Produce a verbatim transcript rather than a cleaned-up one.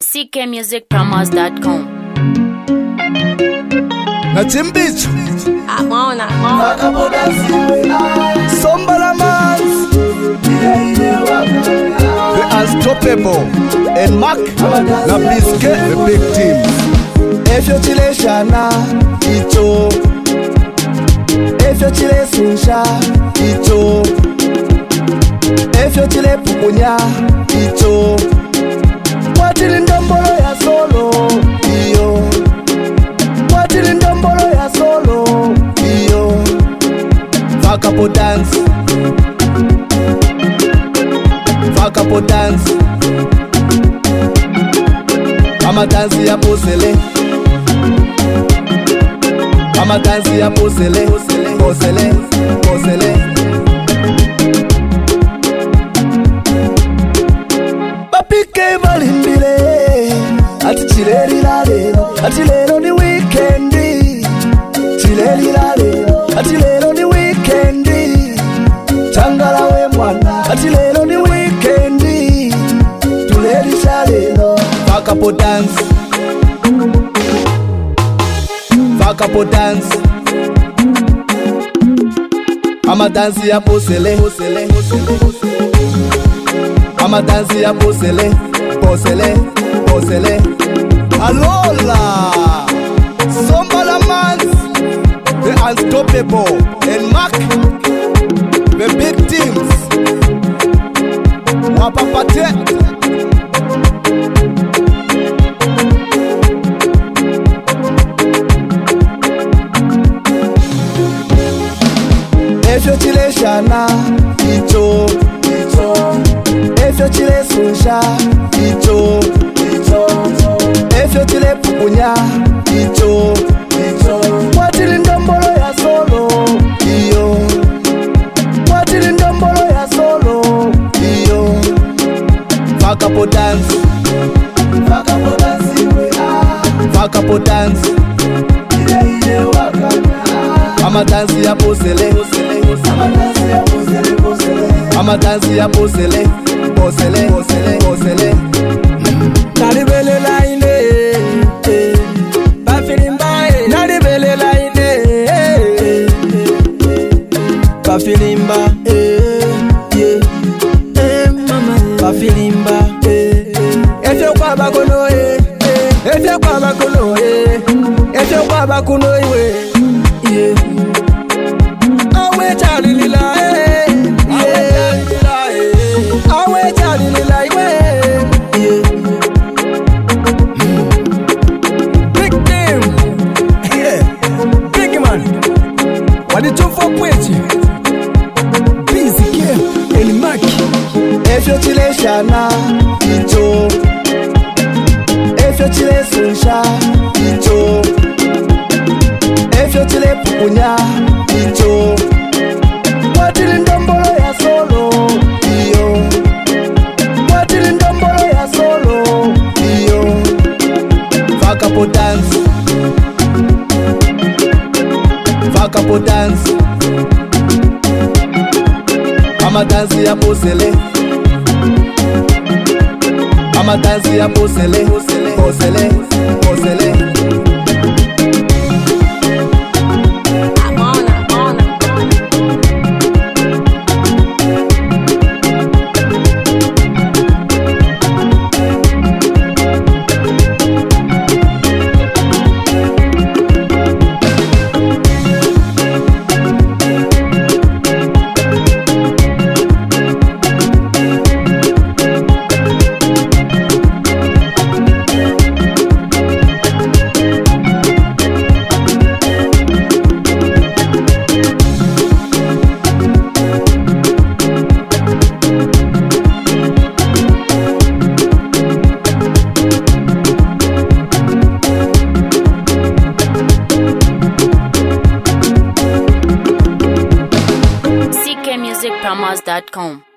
c k music promos dot com. Nachimbicho Amona, amona. Sombala Mans, the unstoppable, and Mark, na Biscuit, the big team. Efyo chile shana, ito Efyo chile sunsha, ito Efyo chile pukunya, ito Watili ndombolo ya solo, iyo Watili ndombolo ya solo, iyo Vakapo dance Vakapo dance Ama dance ya posele Ama dance ya posele Posele, posele Bapike balimbile Ati chileli la lelo Ati lelo ni weekendi Chileli la lelo Ati lelo ni weekendi Changala we mwana Ati lelo ni weekendi Tuleli sha lelo Vakapo dance Vakapo dance Ama dance ya posele Ama dance ya posele Posele, posele Alola, Sombala Mans, the unstoppable, and Mark, the big teams. Wapapate. Efyo chile shana, ito Efyo chile sunsha, ito Efyo chile pukunya, ito Watili ndombolo ya solo, iyo Watili ndombolo ya solo, iyo Vakapo dance Vakapo dance iwe ah Vakapo dance Ile ile wakanya Ama dance ya posele Ama dance ya posele posele Ama dance ya posele Posele posele posele Naribele la ine Bafilimba Naribele la ine Bafilimba Bafilimba Efyo kwa bakono e Efyo kwa bakono e Efyo kwa bakono iwe Awe chali lila e Awe chali lila iwe Big team Big man Walitufo kwechi Busy game Eli Maki Efyo chile shana, ito Efyo chile sunsha, ito Efyo chile pukunya, ito Watili ndombolo ya solo, iyo Watili ndombolo ya solo, iyo Vakapo dance Vakapo dance Ama dance ya posele Ama dance ya posele Posele, posele Amona, amona. c k music promos dot com.